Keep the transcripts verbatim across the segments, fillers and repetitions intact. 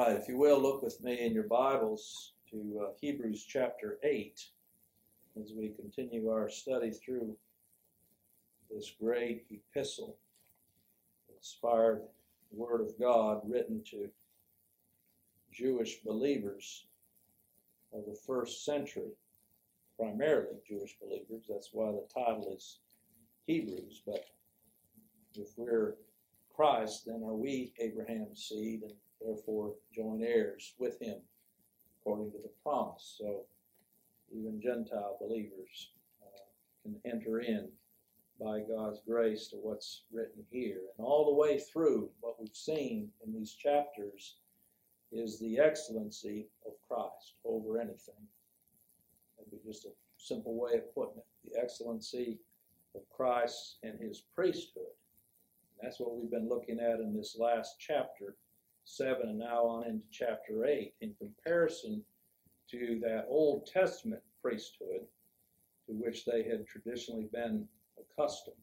right, if you will, look with me in your Bibles to uh, Hebrews chapter eight as we continue our study through this great epistle, inspired Word of God written to Jewish believers of the first century, primarily Jewish believers. That's why the title is Hebrews. But if we're Christ, then are we Abraham's seed and therefore joint heirs with him according to the promise. So even Gentile believers uh, can enter in by God's grace to what's written here. And all the way through, what we've seen in these chapters is the excellency of Christ over anything. That'd be just a simple way of putting it. The excellency of Christ and his priesthood. And that's what we've been looking at in this last chapter seven and now on into chapter eight, in comparison to that Old Testament priesthood to which they had traditionally been accustomed.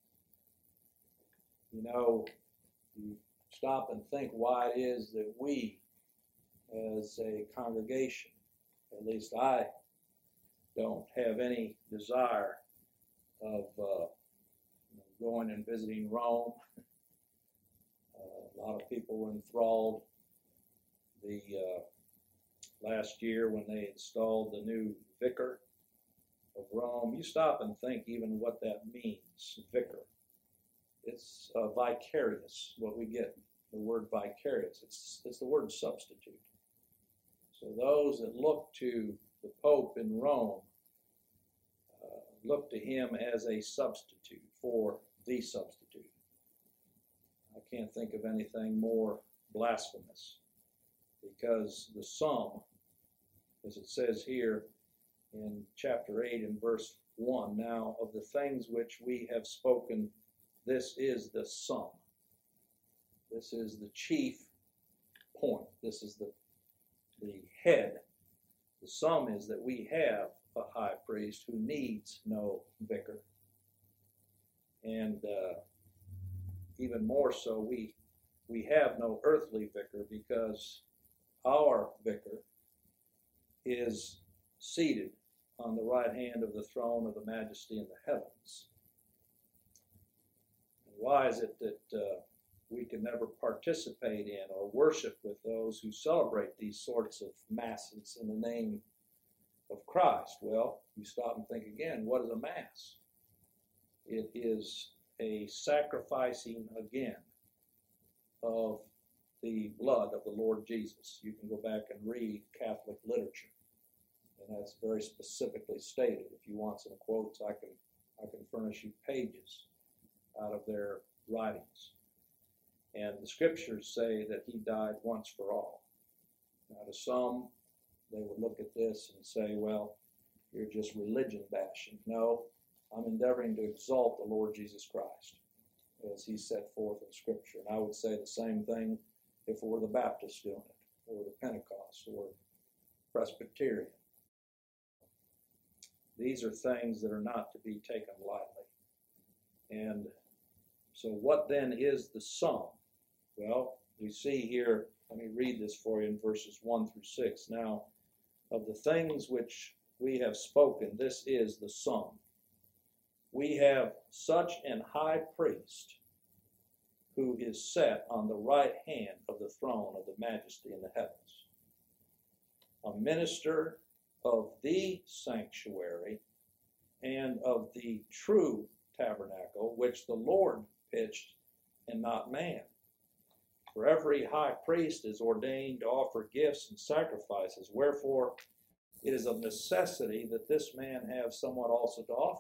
You know, you stop and think why it is that we as a congregation, at least I don't have any desire of uh, going and visiting Rome. Uh, a lot of people were enthralled the uh, last year when they installed the new vicar of Rome. You stop and think even what that means, vicar. It's uh, vicarious, what we get, the word vicarious. It's, it's the word substitute. So those that look to the Pope in Rome uh, look to him as a substitute for the substitute. I can't think of anything more blasphemous, because the sum, as it says here in chapter eight and verse one, now of the things which we have spoken, this is the sum. This is the chief point. This is the, the head. The sum is that we have a high priest who needs no vicar. And uh, even more so, we we have no earthly vicar, because our vicar is seated on the right hand of the throne of the majesty in the heavens. And why is it that uh, we can never participate in or worship with those who celebrate these sorts of masses in the name of Christ? Well, you stop and think again, what is a mass? It is a sacrificing again of the blood of the Lord Jesus. You can go back and read Catholic literature, and that's very specifically stated. If you want some quotes, I can I can furnish you pages out of their writings. And the scriptures say that he died once for all. Now, to some, they would look at this and say, well, you're just religion bashing. No, I'm endeavoring to exalt the Lord Jesus Christ as he set forth in Scripture. And I would say the same thing if it were the Baptists doing it, or the Pentecost, or Presbyterian. These are things that are not to be taken lightly. And so what then is the sum? Well, we see here, let me read this for you in verses one through six. Now, of the things which we have spoken, this is the sum. We have such an high priest who is set on the right hand of the throne of the majesty in the heavens, a minister of the sanctuary and of the true tabernacle, which the Lord pitched and not man. For every high priest is ordained to offer gifts and sacrifices, wherefore it is of necessity that this man have somewhat also to offer.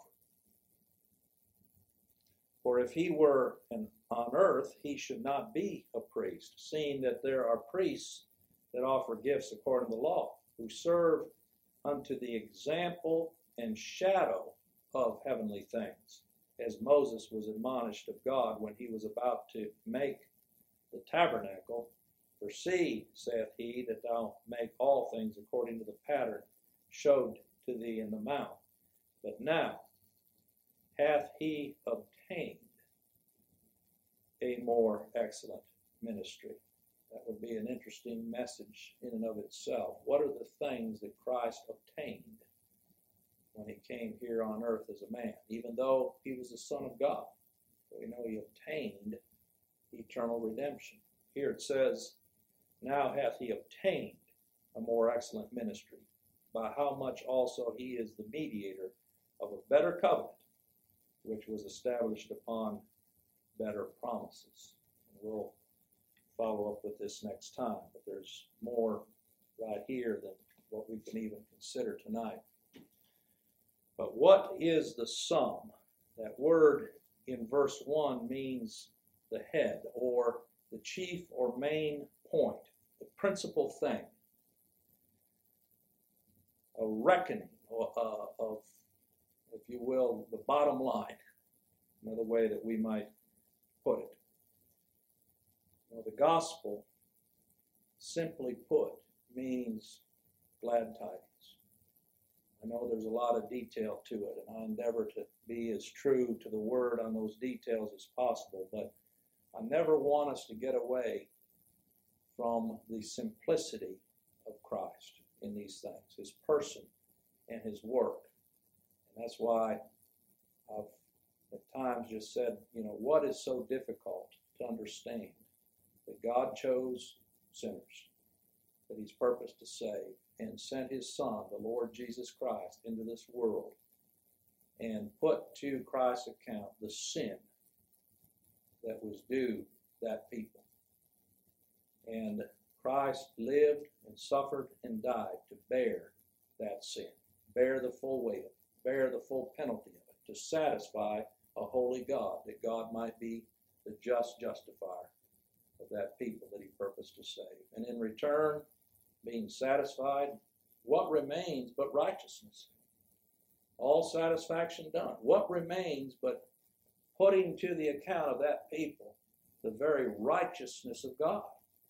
For if he were an, on earth, he should not be a priest, seeing that there are priests that offer gifts according to the law, who serve unto the example and shadow of heavenly things, as Moses was admonished of God when he was about to make the tabernacle. For see, saith he, that thou make all things according to the pattern showed to thee in the mount. But now hath he obtained a more excellent ministry, That would be an interesting message in and of itself. What are the things that Christ obtained when he came here on earth as a man? Even though he was the Son of God, we know he obtained eternal redemption. Here it says, now hath he obtained a more excellent ministry, by how much also he is the mediator of a better covenant, which was established upon better promises. And we'll follow up with this next time, but there's more right here than what we can even consider tonight. But what is the sum? That word in verse one means the head, or the chief or main point, the principal thing. A reckoning of, uh, of, if you will, the bottom line. Another way that we might put it. Now, the gospel, simply put, means glad tidings. I know there's a lot of detail to it, and I endeavor to be as true to the word on those details as possible, but I never want us to get away from the simplicity of Christ in these things, his person and his work. And that's why I've at times just said, you know, what is so difficult to understand? That God chose sinners, that he's purposed to save, and sent his Son, the Lord Jesus Christ, into this world, and put to Christ's account the sin that was due that people. And Christ lived and suffered and died to bear that sin, bear the full weight of it, bear the full penalty of it, to satisfy a holy God, that God might be the just justifier of that people that he purposed to save. And in return, being satisfied, what remains but righteousness? All satisfaction done. What remains but putting to the account of that people the very righteousness of God?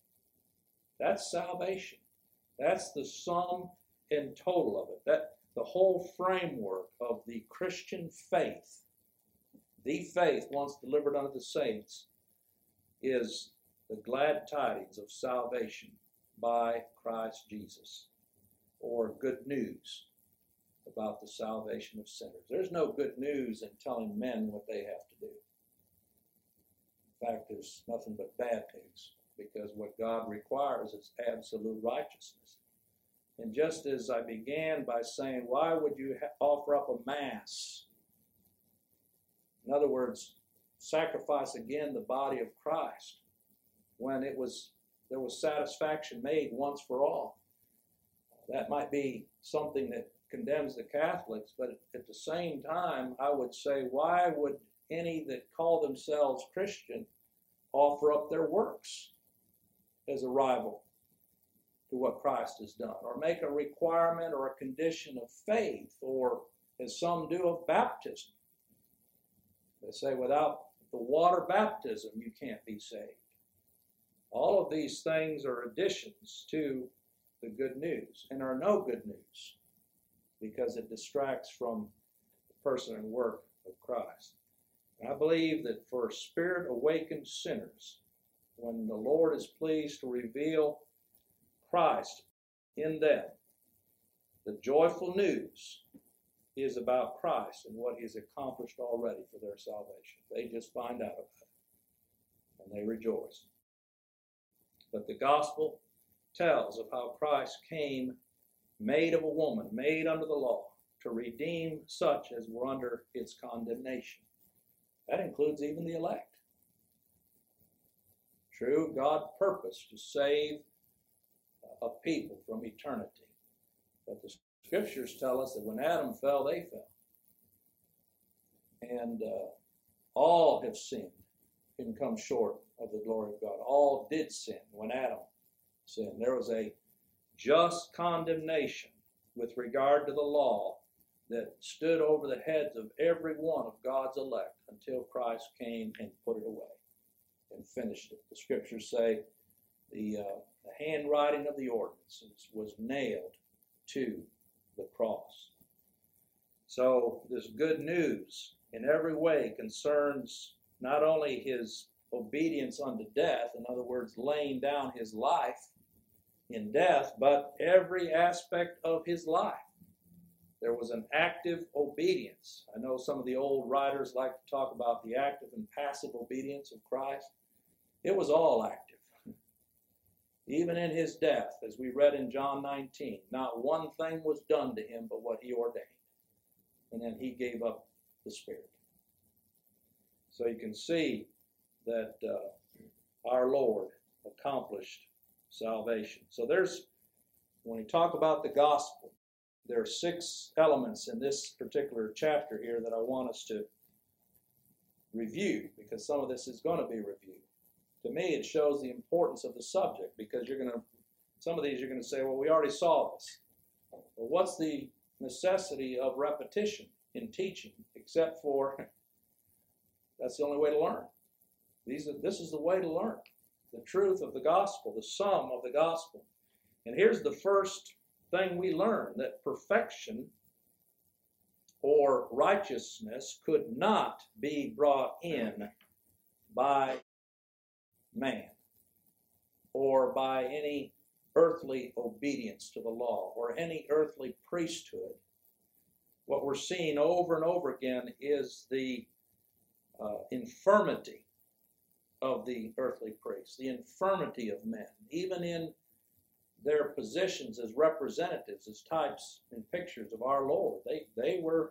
That's salvation. That's the sum and total of it. That the whole framework of the Christian faith, the faith once delivered unto the saints, is the glad tidings of salvation by Christ Jesus, or good news about the salvation of sinners. There's no good news in telling men what they have to do. In fact, there's nothing but bad news, because what God requires is absolute righteousness. And just as I began by saying, why would you ha- offer up a mass? In other words, sacrifice again the body of Christ, when it was there was satisfaction made once for all. That might be something that condemns the Catholics, but at the same time, I would say, why would any that call themselves Christian offer up their works as a rival to what Christ has done, or make a requirement or a condition of faith, or as some do of baptism? They say without the water baptism you can't be saved. All of these things are additions to the good news, and are no good news, because it distracts from the person and work of Christ. And I believe that for Spirit-awakened sinners, when the Lord is pleased to reveal Christ in them, the joyful news is about Christ and what he has accomplished already for their salvation. They just find out about it, and they rejoice. But the gospel tells of how Christ came made of a woman, made under the law, to redeem such as were under its condemnation. That includes even the elect. True, God purposed to save a people from eternity. But the scriptures tell us that when Adam fell, they fell. And uh, all have sinned and come short of the glory of God. All did sin when Adam sinned. There was a just condemnation with regard to the law that stood over the heads of every one of God's elect until Christ came and put it away and finished it. The scriptures say the, uh, the handwriting of the ordinances was nailed to the cross. So this good news in every way concerns not only his obedience unto death, in other words, laying down his life in death, but every aspect of his life. There was an active obedience. I know some of the old writers like to talk about the active and passive obedience of Christ. It was all active. Even in his death, as we read in John nineteen, not one thing was done to him but what he ordained. And then he gave up the Spirit. So you can see that uh, our Lord accomplished salvation. So there's, when we talk about the gospel, there are six elements in this particular chapter here that I want us to review, because some of this is going to be reviewed. To me, it shows the importance of the subject, because you're going to, some of these you're going to say, well, we already saw this. Well, what's the necessity of repetition in teaching, except for that's the only way to learn. These are, this is the way to learn the truth of the gospel, the sum of the gospel. And here's the first thing we learn, that perfection or righteousness could not be brought in by man or by any earthly obedience to the law or any earthly priesthood. What we're seeing over and over again is the uh, infirmity of the earthly priests, the infirmity of men, even in their positions as representatives, as types and pictures of our Lord. They, they were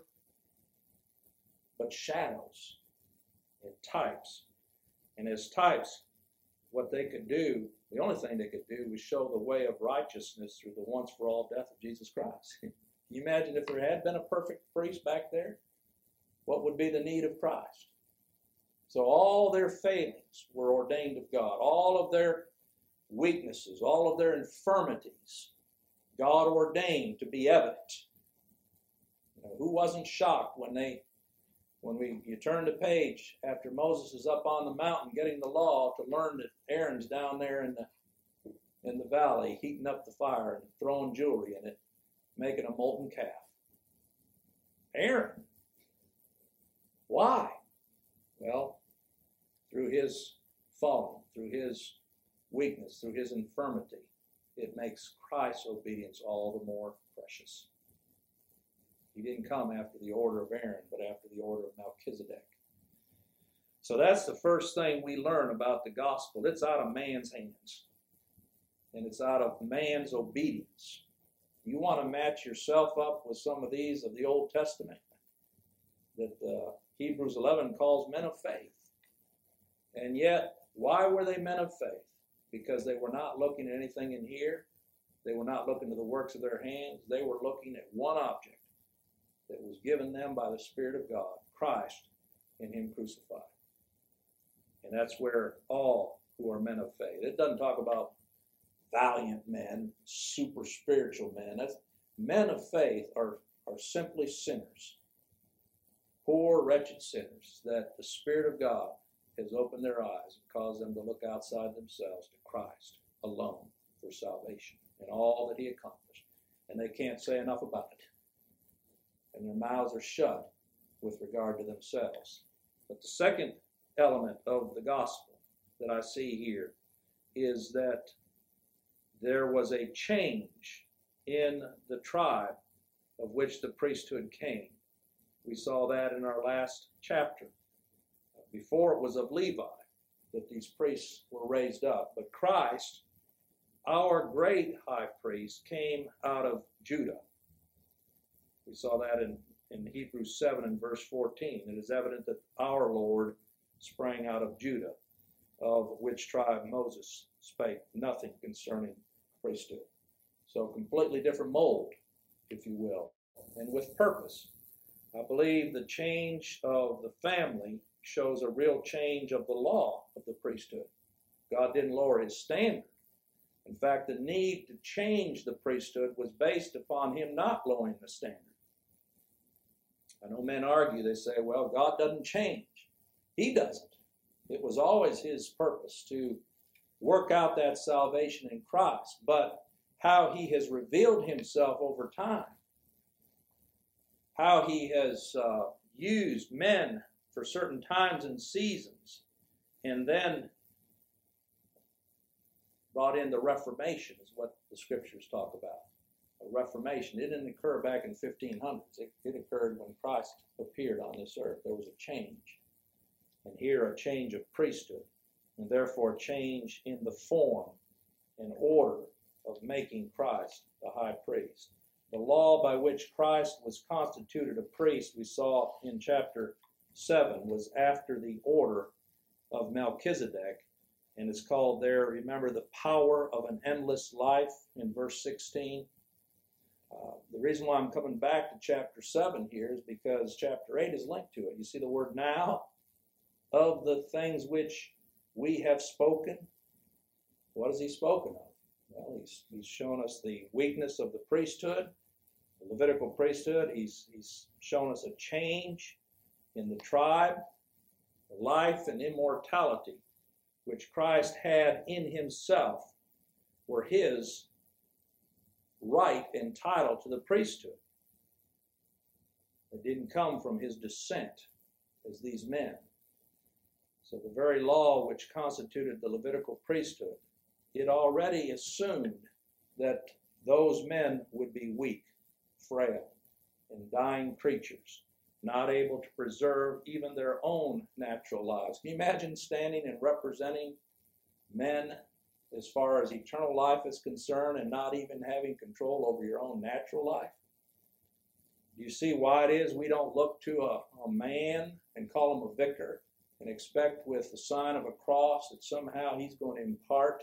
but shadows and types. And as types, what they could do, the only thing they could do was show the way of righteousness through the once-for-all death of Jesus Christ. Can you imagine if there had been a perfect priest back there? What would be the need of Christ? So all their failings were ordained of God. All of their weaknesses, all of their infirmities, God ordained to be evident. You know, who wasn't shocked when they, when we you turn the page after Moses is up on the mountain getting the law, to learn that Aaron's down there in the in the valley heating up the fire and throwing jewelry in it, making a molten calf. Aaron. Why? Well, through his falling, through his weakness, through his infirmity, it makes Christ's obedience all the more precious. He didn't come after the order of Aaron, but after the order of Melchizedek. So that's the first thing we learn about the gospel. It's out of man's hands, and it's out of man's obedience. You want to match yourself up with some of these of the Old Testament that uh, Hebrews eleven calls men of faith. And yet, why were they men of faith? Because they were not looking at anything in here. They were not looking to the works of their hands. They were looking at one object that was given them by the Spirit of God, Christ and Him crucified. And that's where all who are men of faith. It doesn't talk about valiant men, super spiritual men. That's, men of faith are, are simply sinners, poor, wretched sinners, that the Spirit of God has opened their eyes and caused them to look outside themselves to Christ alone for salvation and all that He accomplished. And they can't say enough about it. And their mouths are shut with regard to themselves. But the second element of the gospel that I see here is that there was a change in the tribe of which the priesthood came. We saw that in our last chapter. Before, it was of Levi that these priests were raised up. But Christ, our great high priest, came out of Judah. We saw that in, in Hebrews seven and verse fourteen. It is evident that our Lord sprang out of Judah, of which tribe Moses spake nothing concerning priesthood. So completely different mold, if you will, and with purpose. I believe the change of the family shows a real change of the law of the priesthood. God didn't lower His standard. In fact, the need to change the priesthood was based upon Him not lowering the standard. I know men argue, they say, well, God doesn't change. He doesn't. It was always His purpose to work out that salvation in Christ, but how He has revealed Himself over time, how He has uh, used men for certain times and seasons, and then brought in the Reformation, is what the scriptures talk about. A Reformation. It didn't occur back in fifteen hundreds. It, it occurred when Christ appeared on this earth. There was a change. And here, a change of priesthood, and therefore a change in the form and order of making Christ the high priest. The law by which Christ was constituted a priest, we saw in chapter seven, was after the order of Melchizedek, and it's called there, remember, the power of an endless life in verse sixteen. Uh, the reason why I'm coming back to chapter seven here is because chapter eight is linked to it. You see the word now? Of the things which we have spoken. What has he spoken of? Well, he's, he's shown us the weakness of the priesthood, the Levitical priesthood. He's, he's shown us a change in the tribe, the life and immortality which Christ had in himself were his right and title to the priesthood. It didn't come from his descent as these men. So the very law which constituted the Levitical priesthood, it already assumed that those men would be weak, frail, and dying creatures, not able to preserve even their own natural lives. Can you imagine standing and representing men as far as eternal life is concerned and not even having control over your own natural life? Do you see why it is we don't look to a, a man and call him a vicar and expect with the sign of a cross that somehow he's going to impart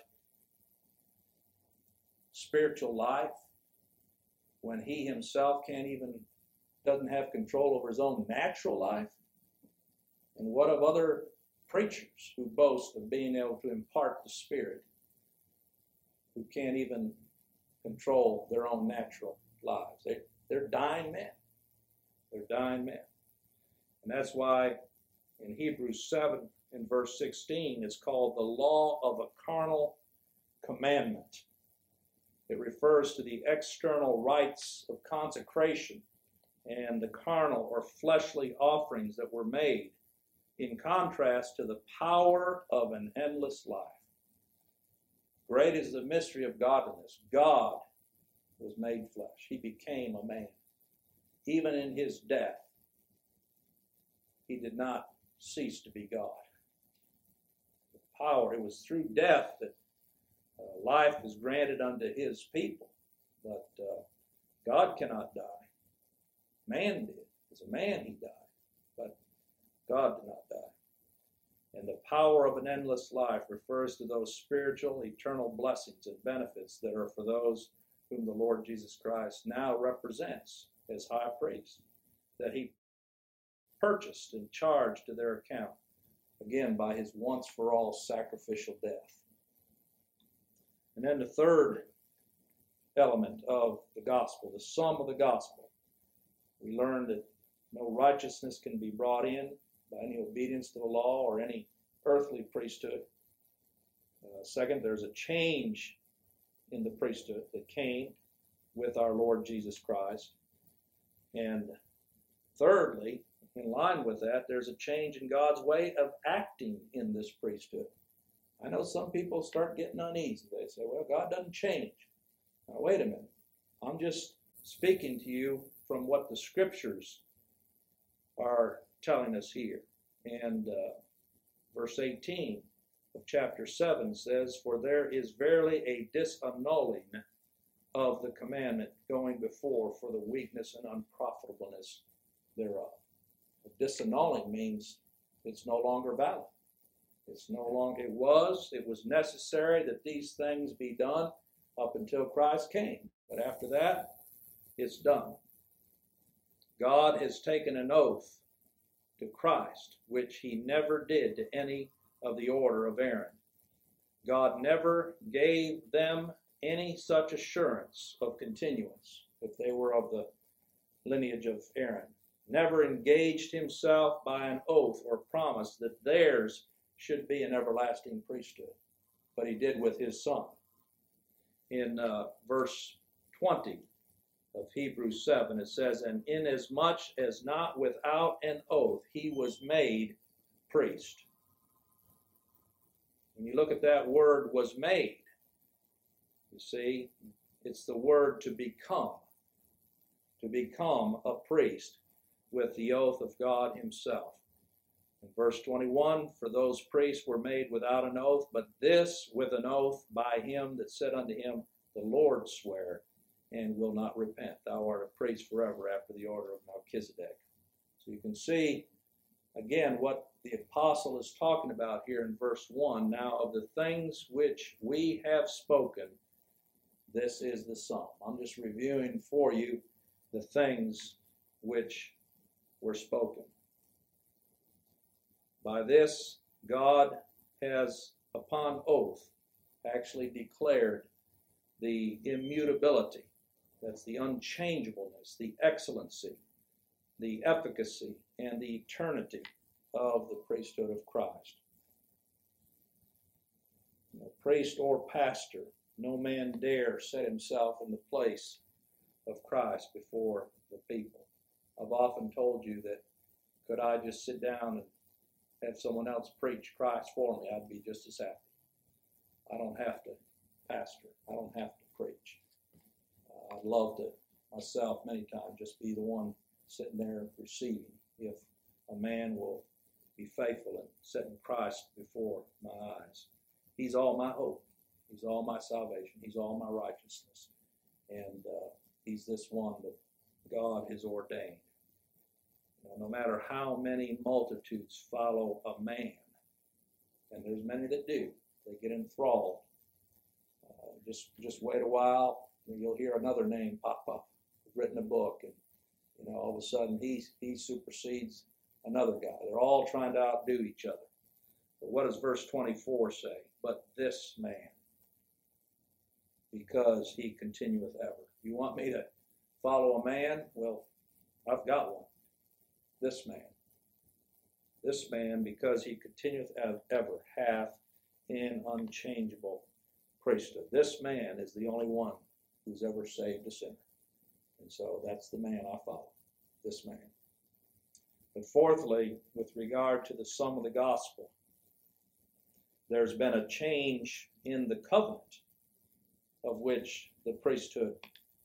spiritual life when he himself can't even, doesn't have control over his own natural life? And what of other preachers who boast of being able to impart the Spirit, who can't even control their own natural lives? They, they're dying men. They're dying men. And that's why in Hebrews seven in verse sixteen it's called the law of a carnal commandment. It refers to the external rites of consecration and the carnal or fleshly offerings that were made, in contrast to the power of an endless life. Great is the mystery of godliness. God was made flesh. He became a man. Even in his death, he did not cease to be God. The power, it was through death that uh, life was granted unto his people. But uh, God cannot die. Man did. As a man he died. But God did not die. And the power of an endless life refers to those spiritual, eternal blessings and benefits that are for those whom the Lord Jesus Christ now represents as high priest, that he purchased and charged to their account, again, by his once-for-all sacrificial death. And then the third element of the gospel, the sum of the gospel. We learned that no righteousness can be brought in by any obedience to the law or any earthly priesthood. Uh, second, there's a change in the priesthood that came with our Lord Jesus Christ. And thirdly, in line with that, there's a change in God's way of acting in this priesthood. I know some people start getting uneasy. They say, well, God doesn't change. Now, wait a minute. I'm just speaking to you from what the scriptures are telling us here. And uh, verse eighteen of chapter seven says, for there is verily a disannulling of the commandment going before for the weakness and unprofitableness thereof. Disannulling means it's no longer valid. It's no longer, it was, it was necessary that these things be done up until Christ came. But after that, it's done. God has taken an oath to Christ, which he never did to any of the order of Aaron. God never gave them any such assurance of continuance if they were of the lineage of Aaron. Never engaged himself by an oath or promise that theirs should be an everlasting priesthood. But he did with his son. In uh, verse twenty of Hebrews seven, it says, and inasmuch as not without an oath he was made priest. When you look at that word, was made, you see, it's the word to become, to become a priest with the oath of God himself. In verse twenty-one, for those priests were made without an oath, but this with an oath by him that said unto him, the Lord sware, and will not repent. Thou art a priest forever after the order of Melchizedek. So you can see, again, what the apostle is talking about here in verse one. Now of the things which we have spoken, this is the sum. I'm just reviewing for you the things which were spoken. By this, God has, upon oath, actually declared the immutability, that's the unchangeableness, the excellency, the efficacy, and the eternity of the priesthood of Christ. No priest or pastor, no man dare set himself in the place of Christ before the people. I've often told you that could I just sit down and have someone else preach Christ for me, I'd be just as happy. I don't have to pastor. I don't have to preach. Uh, I'd love to myself many times just be the one sitting there receiving, if a man will be faithful in setting Christ before my eyes. He's all my hope. He's all my salvation. He's all my righteousness. And uh, he's this one that God has ordained. You know, no matter how many multitudes follow a man, and there's many that do, they get enthralled. Uh, just just wait a while, and you'll hear another name pop up, written a book, and you know all of a sudden he he supersedes another guy. They're all trying to outdo each other. But what does verse twenty-four say? But this man, because he continueth ever. You want me to follow a man? Well, I've got one. This man. This man, because he continueth ever, hath an unchangeable priesthood. This man is the only one who's ever saved a sinner. And so that's the man I follow. This man. But fourthly, with regard to the sum of the gospel, there's been a change in the covenant of which the priesthood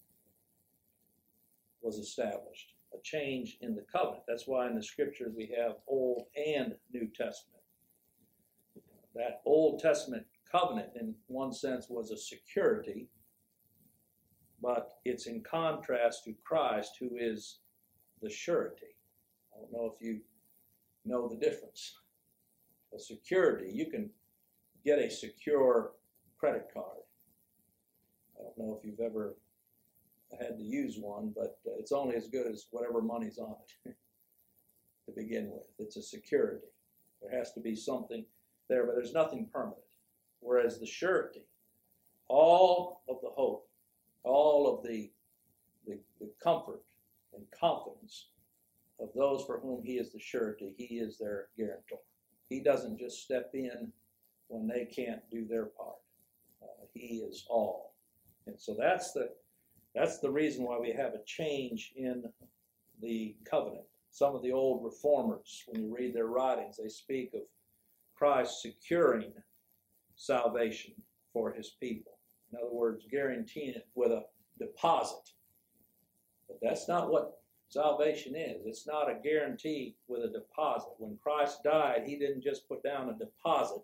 was established. A change in the covenant. That's why in the scriptures we have Old and New Testament. That Old Testament covenant, in one sense, was a security, but it's in contrast to Christ, who is the surety. I don't know if you know the difference. A security, you can get a secure credit card. I don't know if you've ever had to use one, but it's only as good as whatever money's on it to begin with. It's a security. There has to be something there, but there's nothing permanent. Whereas the surety, all of the hope, all of the, the, the comfort and confidence of those for whom he is the surety, he is their guarantor. He doesn't just step in when they can't do their part. Uh, he is all. And so that's the That's the reason why we have a change in the covenant. Some of the old reformers, when you read their writings, they speak of Christ securing salvation for his people. In other words, guaranteeing it with a deposit. But that's not what salvation is. It's not a guarantee with a deposit. When Christ died, he didn't just put down a deposit.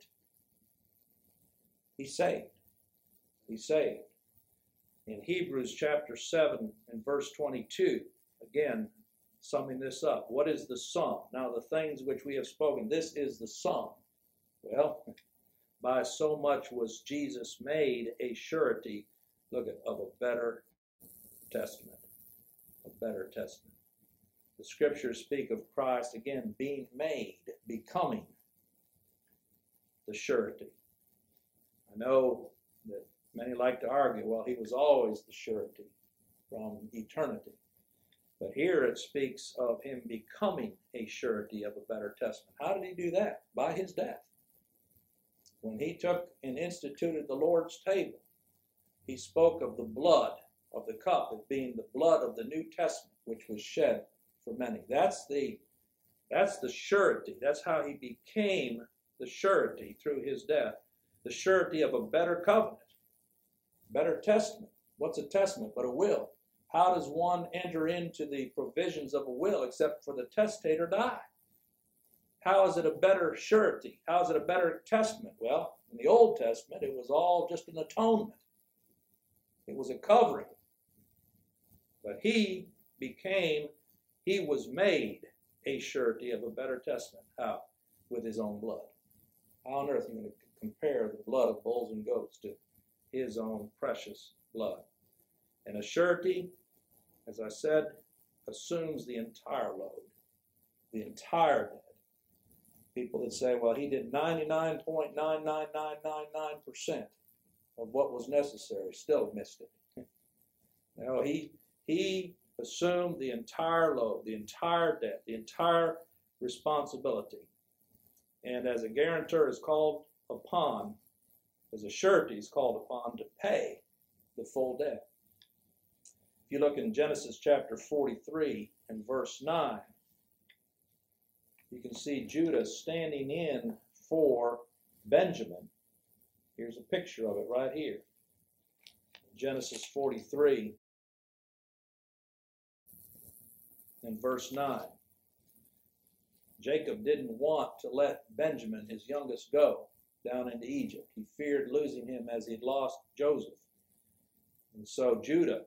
He saved. He saved. In Hebrews chapter seven and verse twenty-two, again, summing this up, what is the sum? Now the things which we have spoken, this is the sum. Well, by so much was Jesus made a surety, look at, of a better testament. A better testament. The scriptures speak of Christ, again, being made, becoming the surety. I know that many like to argue, well, he was always the surety from eternity. But here it speaks of him becoming a surety of a better testament. How did he do that? By his death. When he took and instituted the Lord's table, he spoke of the blood of the cup as being the blood of the New Testament, which was shed for many. That's the, that's the surety. That's how he became the surety through his death the surety of a better covenant, better testament. What's a testament but a will? How does one enter into the provisions of a will except for the testator die? How is it a better surety? How is it a better testament? Well, in the Old Testament, it was all just an atonement. It was a covering. But he became, he was made a surety of a better testament. How? With his own blood. How on earth are you going to compare the blood of bulls and goats to his own precious blood? And a surety, as I said, assumes the entire load, the entire debt. People that say, well, he did ninety-nine point nine nine nine nine nine percent of what was necessary, still missed it. No, he, he assumed the entire load, the entire debt, the entire responsibility. And as a guarantor is called upon, as a surety is called upon to pay the full debt. If you look in Genesis chapter forty-three and verse nine, you can see Judah standing in for Benjamin. Here's a picture of it right here. Genesis forty-three and verse nine. Jacob didn't want to let Benjamin, his youngest, go down into Egypt. He feared losing him as he'd lost Joseph. And so Judah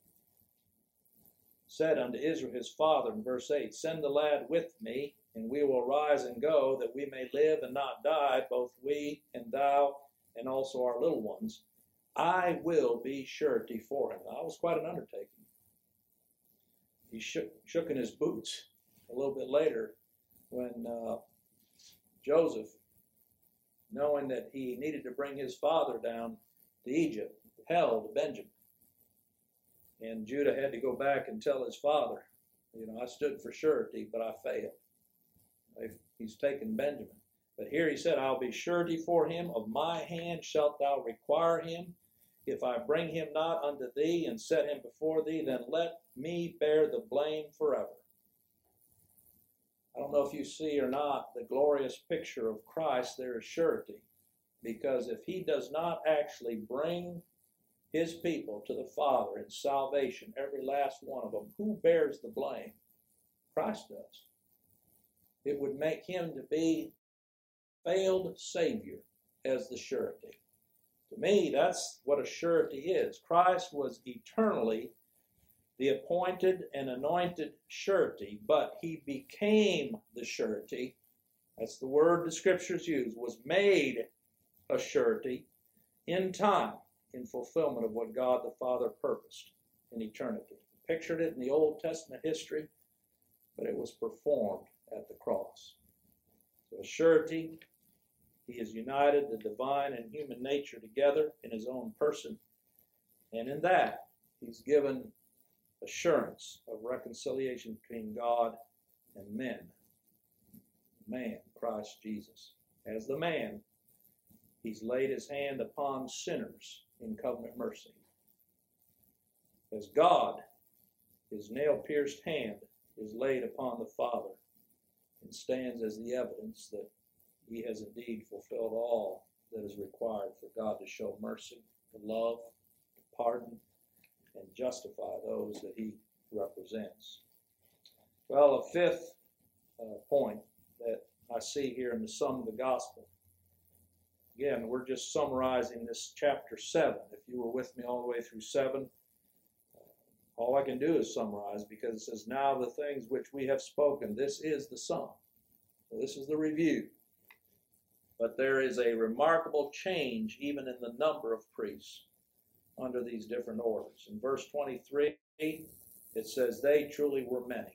said unto Israel his father in verse eight, send the lad with me, and we will rise and go, that we may live and not die, both we and thou, and also our little ones. I will be surety for him. Now, that was quite an undertaking. He shook, shook in his boots a little bit later when uh, Joseph, knowing that he needed to bring his father down to Egypt, held Benjamin. And Judah had to go back and tell his father, you know, I stood for surety, but I failed. He's taken Benjamin. But here he said, I'll be surety for him. Of my hand shalt thou require him. If I bring him not unto thee and set him before thee, then let me bear the blame forever. I don't know if you see or not the glorious picture of Christ there is surety. Because if he does not actually bring his people to the Father in salvation, every last one of them, who bears the blame? Christ does. It would make him to be failed Savior as the surety. To me, that's what a surety is. Christ was eternally the appointed and anointed surety, but he became the surety. That's the word the Scriptures use, was made a surety in time, in fulfillment of what God the Father purposed in eternity. He pictured it in the Old Testament history, but it was performed at the cross. So a surety, he has united the divine and human nature together in his own person, and in that he's given assurance of reconciliation between God and men. Man, Christ Jesus. As the man, he's laid his hand upon sinners in covenant mercy. As God, his nail-pierced hand is laid upon the Father and stands as the evidence that he has indeed fulfilled all that is required for God to show mercy, to love, to pardon, and justify those that he represents. Well, a fifth uh, point that I see here in the sum of the gospel. Again, we're just summarizing this chapter seven. If you were with me all the way through seven, uh, all I can do is summarize, because it says, now the things which we have spoken, this is the sum. So this is the review. But there is a remarkable change even in the number of priests under these different orders. In verse twenty-three, it says, they truly were many,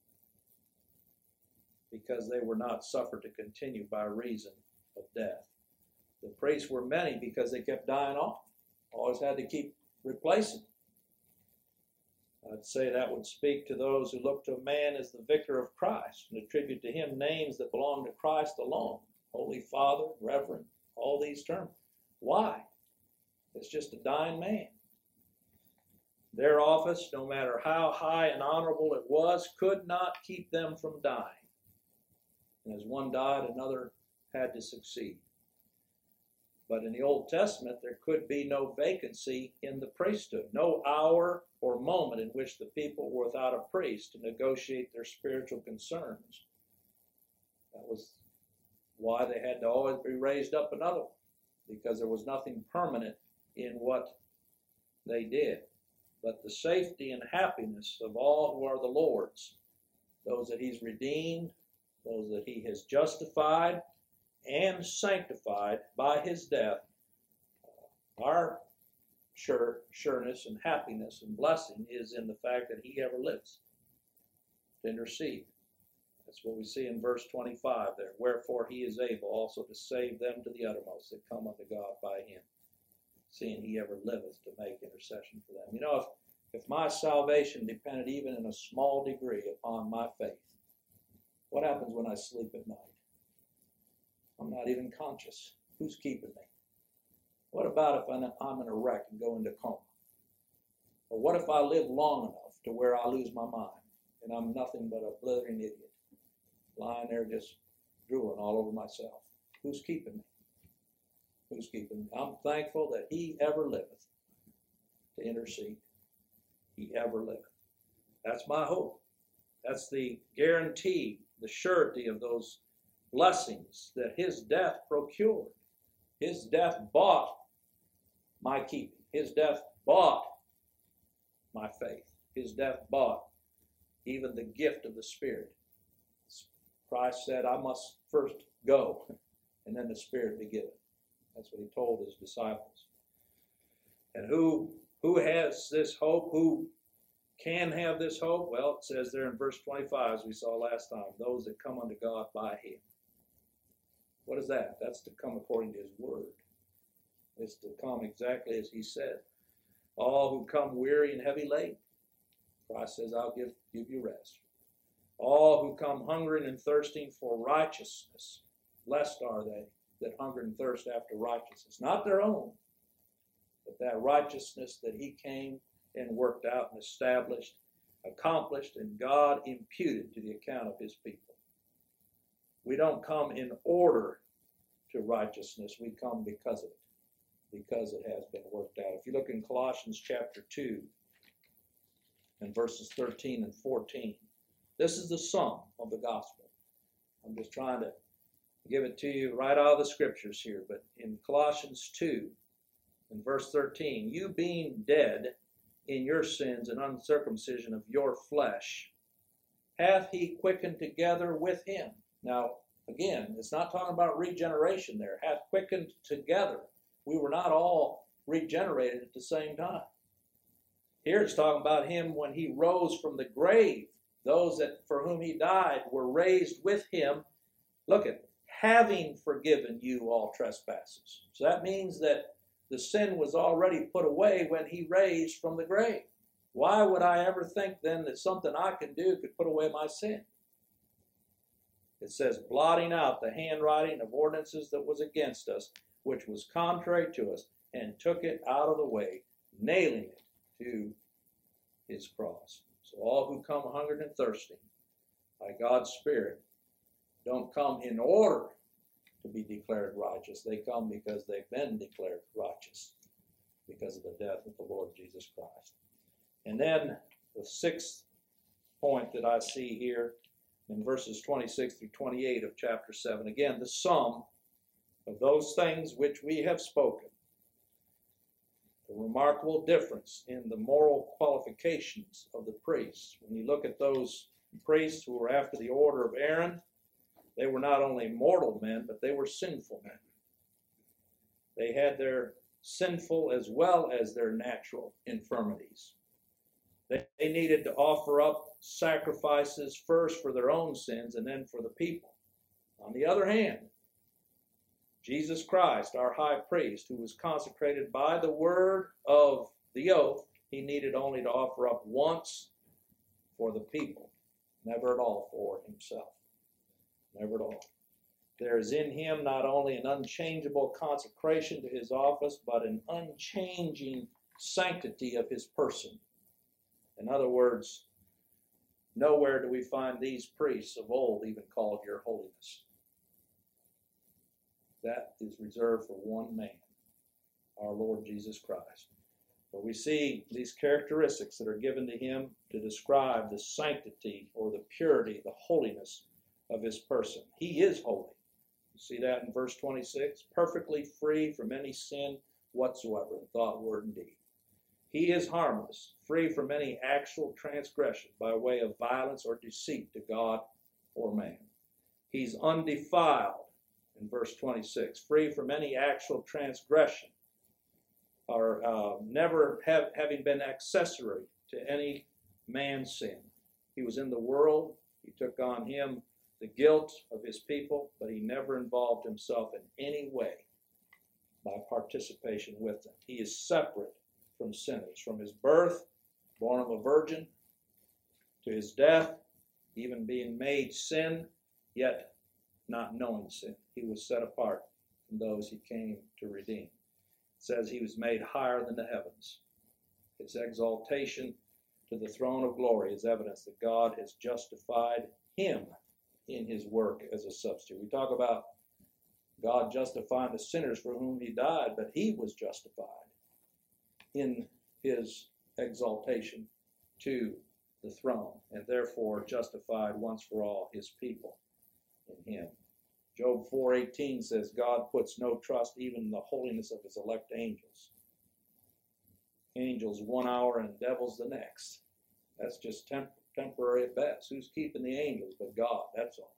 because they were not suffered to continue by reason of death. The priests were many because they kept dying off. Always had to keep replacing. I'd say that would speak to those who look to a man as the vicar of Christ and attribute to him names that belong to Christ alone. Holy Father, Reverend, all these terms. Why? It's just a dying man. Their office, no matter how high and honorable it was, could not keep them from dying. And as one died, another had to succeed. But in the Old Testament, there could be no vacancy in the priesthood, no hour or moment in which the people were without a priest to negotiate their spiritual concerns. That was why they had to always be raised up another one, because there was nothing permanent in what they did. But the safety and happiness of all who are the Lord's, those that he's redeemed, those that he has justified and sanctified by his death, our sure, sureness and happiness and blessing is in the fact that he ever lives to intercede. That's what we see in verse twenty-five there. Wherefore he is able also to save them to the uttermost that come unto God by him, seeing he ever liveth to make intercession for them. You know, if, if my salvation depended even in a small degree upon my faith, what happens when I sleep at night? I'm not even conscious. Who's keeping me? What about if I'm in a wreck and go into coma? Or what if I live long enough to where I lose my mind and I'm nothing but a blithering idiot, lying there just drooling all over myself? Who's keeping me? Who's keeping me? I'm thankful that he ever liveth to intercede. He ever liveth. That's my hope. That's the guarantee, the surety of those blessings that his death procured. His death bought my keeping. His death bought my faith. His death bought even the gift of the Spirit. Christ said, I must first go, and then the Spirit be given. That's what he told his disciples. And who, who has this hope? Who can have this hope? Well, it says there in verse twenty-five, as we saw last time, those that come unto God by him. What is that? That's to come according to his word. It's to come exactly as he said. All who come weary and heavy laden, Christ says, I'll give, give you rest. All who come hungering and thirsting for righteousness, blessed are they that hunger and thirst after righteousness. Not their own, but that righteousness that he came and worked out and established, accomplished, and God imputed to the account of his people. We don't come in order to righteousness. We come because of it, because it has been worked out. If you look in Colossians chapter two and verses thirteen and fourteen, this is the sum of the gospel. I'm just trying to give it to you right out of the scriptures here. But in Colossians two and verse thirteen, you being dead in your sins and uncircumcision of your flesh, hath he quickened together with him. Now, again, it's not talking about regeneration there. Hath quickened together. We were not all regenerated at the same time. Here it's talking about him when he rose from the grave. Those that for whom he died were raised with him. Look at, having forgiven you all trespasses. So that means that the sin was already put away when he raised from the grave. Why would I ever think then that something I could do could put away my sin? It says, blotting out the handwriting of ordinances that was against us, which was contrary to us, and took it out of the way, nailing it to his cross. So all who come hungered and thirsting by God's Spirit don't come in order to be declared righteous. They come because they've been declared righteous because of the death of the Lord Jesus Christ. And then the sixth point that I see here in verses twenty-six through twenty-eight of chapter seven. Again, the sum of those things which we have spoken. The remarkable difference in the moral qualifications of the priests. When you look at those priests who were after the order of Aaron, they were not only mortal men, but they were sinful men. They had their sinful as well as their natural infirmities. They, they needed to offer up sacrifices first for their own sins and then for the people. On the other hand, Jesus Christ, our high priest, who was consecrated by the word of the oath, he needed only to offer up once for the people, never at all for himself. Never at all. There is in him not only an unchangeable consecration to his office, but an unchanging sanctity of his person. In other words, nowhere do we find these priests of old even called your holiness. That is reserved for one man, our Lord Jesus Christ. But we see these characteristics that are given to him to describe the sanctity or the purity, the holiness of his person. He is holy. You see that in verse twenty-six? Perfectly free from any sin whatsoever in thought, word, and deed. He is harmless, free from any actual transgression by way of violence or deceit to God or man. He's undefiled in verse twenty-six, free from any actual transgression, or uh, never have, having been accessory to any man's sin. He was in the world. He took on him the guilt of his people, but he never involved himself in any way by participation with them. He is separate from sinners. From his birth, born of a virgin, to his death, even being made sin, yet not knowing sin. He was set apart from those he came to redeem. It says he was made higher than the heavens. His exaltation to the throne of glory is evidence that God has justified him in his work as a substitute. We talk about God justifying the sinners for whom he died, but he was justified in his exaltation to the throne, and therefore justified once for all his people in him. Job four eighteen says, God puts no trust even in the holiness of his elect angels. Angels one hour and devils the next. That's just temp- temporary at best. Who's keeping the angels but God? That's all.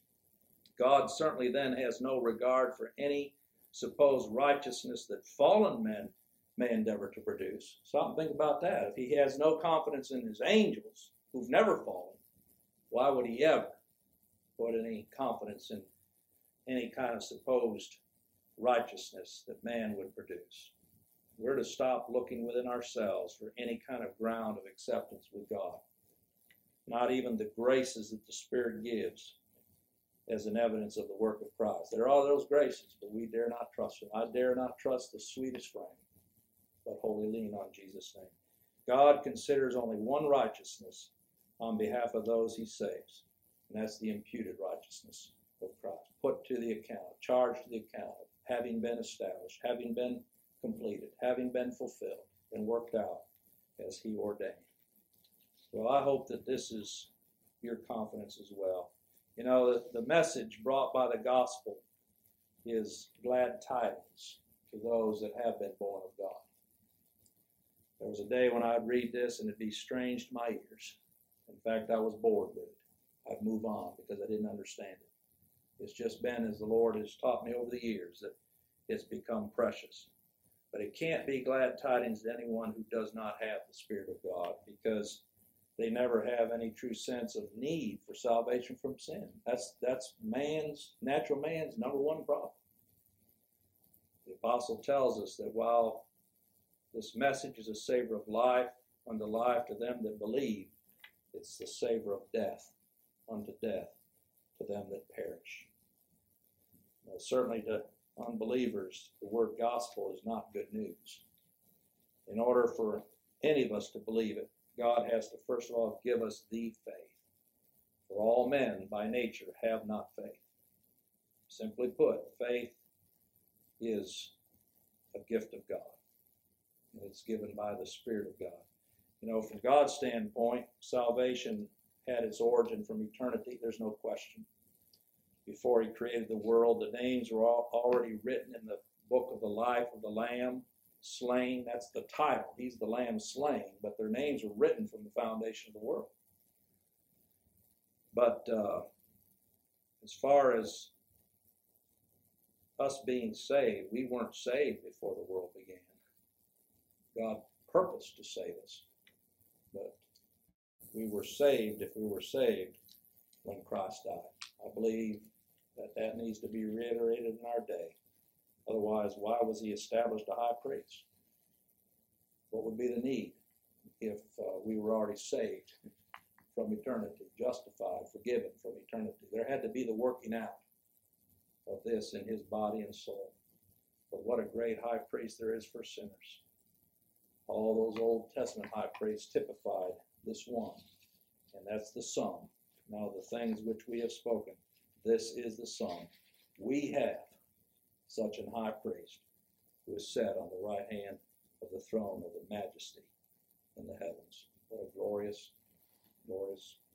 God certainly then has no regard for any supposed righteousness that fallen men may endeavor to produce. Stop and think about that. If he has no confidence in his angels, who've never fallen, why would he ever put any confidence in any kind of supposed righteousness that man would produce? We're to stop looking within ourselves for any kind of ground of acceptance with God. Not even the graces that the Spirit gives as an evidence of the work of Christ. There are those graces, but we dare not trust them. I dare not trust the sweetest frame, but wholly lean on Jesus' name. God considers only one righteousness on behalf of those he saves, and that's the imputed righteousness of Christ, put to the account, charged to the account, having been established, having been completed, having been fulfilled and worked out as he ordained. Well, I hope that this is your confidence as well. You know, the, the message brought by the gospel is glad tidings to those that have been born of God. There was a day when I'd read this and it'd be strange to my ears. In fact, I was bored with it. I'd move on because I didn't understand it. It's just been as the Lord has taught me over the years that it's become precious. But it can't be glad tidings to anyone who does not have the Spirit of God, because they never have any true sense of need for salvation from sin. That's that's man's, natural man's number one problem. The apostle tells us that while this message is a savor of life unto life to them that believe, it's the savor of death unto death to them that perish. Now, certainly to unbelievers, the word gospel is not good news. In order for any of us to believe it, God has to first of all give us the faith. For all men by nature have not faith. Simply put, faith is a gift of God. And it's given by the Spirit of God. You know, from God's standpoint, salvation had its origin from eternity. There's no question. Before he created the world, the names were all already written in the book of the life of the Lamb, slain. That's the title. He's the Lamb slain, but their names were written from the foundation of the world. But uh, as far as us being saved, we weren't saved before the world began. God purposed to save us, but we were saved if we were saved when Christ died. I believe that that needs to be reiterated in our day. Otherwise, why was he established a high priest? What would be the need if uh, we were already saved from eternity, justified, forgiven from eternity? There had to be the working out of this in his body and soul. But what a great high priest there is for sinners. All those Old Testament high priests typified this one, and that's the sum. Now the things which we have spoken, this is the sum. We have such an high priest who is set on the right hand of the throne of the majesty in the heavens. What a glorious, glorious